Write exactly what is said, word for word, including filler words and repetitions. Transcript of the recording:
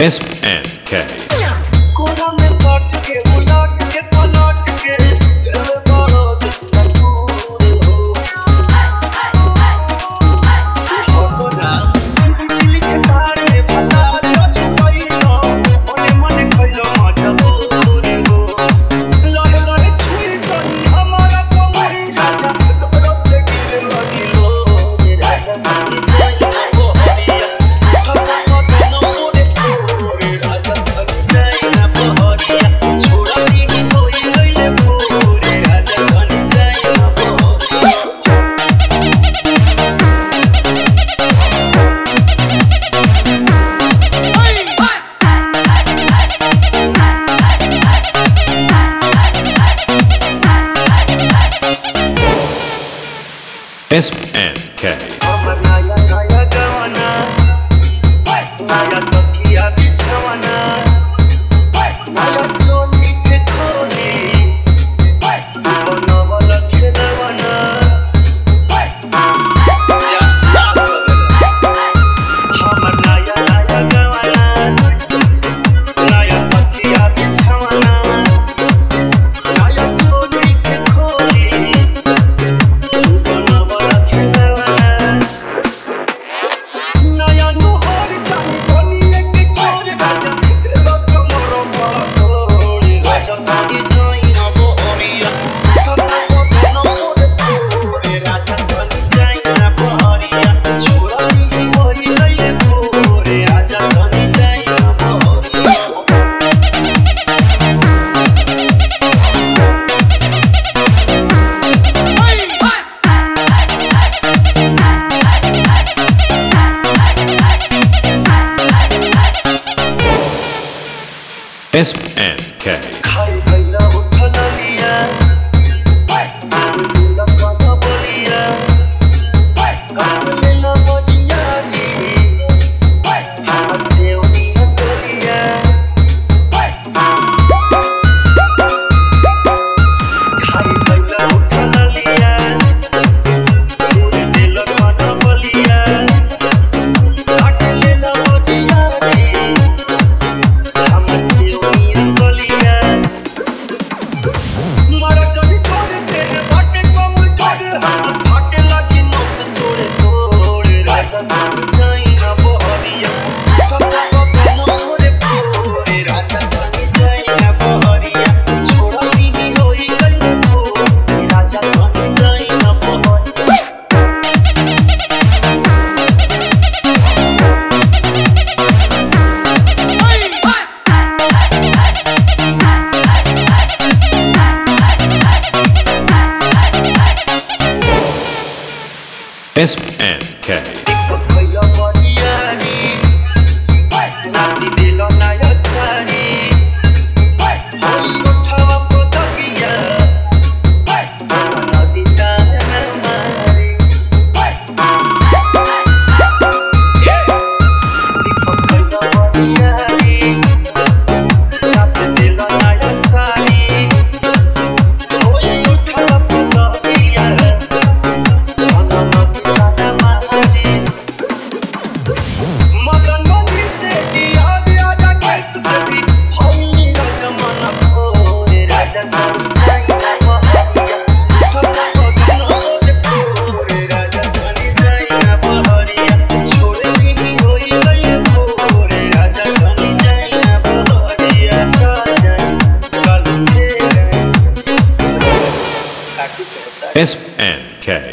S N K कोना में सट के उलट के पलट के दिल बड़ो मजबूर हो हो कोना बिजली के तार में भला तो छुपइलो मने मने खइलो मजबूर हो लहे लहे छुई कनी हमारा कमरी राजा तोरो से गिर लगिलो रे राजा मानी जाई ओ हरिया ठका कदनो मोरे रे राजा मानी जाई ना बहरिया छोड़ा पीनी होई गइले भोरे राजा मानी जाई ना बहरिया S N K हमर नया नया गवाना नया तकिया बिछवाना नया चोली के खोली बनवल खेलवाना हमर नया नया गवाना नया तकिया बिछवाना नया चोली के खोली बनवल खेलवाना नया नोहर जानी बनिए के छोड़ राजा तेरा कमरो मोड़ी राजा तानी जाई ना बहरिया ठका कदनो मोरे तोरे राजा तानी जाई ना बहरिया छोड़ा दी होई गइले भोरे राजा तानी जाई ना बहरिया S N K खाई गइला उठल लिया दिल का बोलिया काट लेला बजिया नी हाथ से उनिया तोलिया खाई गइला उठल लिया दिल का बोलिया काट लेला बजिया नी हमसे उनिया तोलिया मारा चली तोड़े तेरे बाटे कम जोड़े हम फाटे लगी नस तोड़े तोड़े राजा तानी जाई ना बहरिया ठका कदनो मोरे तोड़े राजा तानी जाई ना बहरिया छोड़ा पीनी होई गइले भोरे राजा तानी जाई ना बहरिया S N K भैया बनियानी नासी दिलो नया सारी होई उठावा पतकिया नदी तान मारी भैया बनियानी नासी दिलो नया सारी होई उठावा पतकिया नदी तान मारी मदन मनी से दिया दिया जा कैसे से भी होई राजा मन भोरे राजा तानी जाई ना बहरिया ठका कदनो मोरे भोरे राजा तानी जाई ना बहरिया छोड़े दी होई गइले भोरे राजा तानी जाई ना बहरिया चल जाई कल तेरे काटी कैसा S N K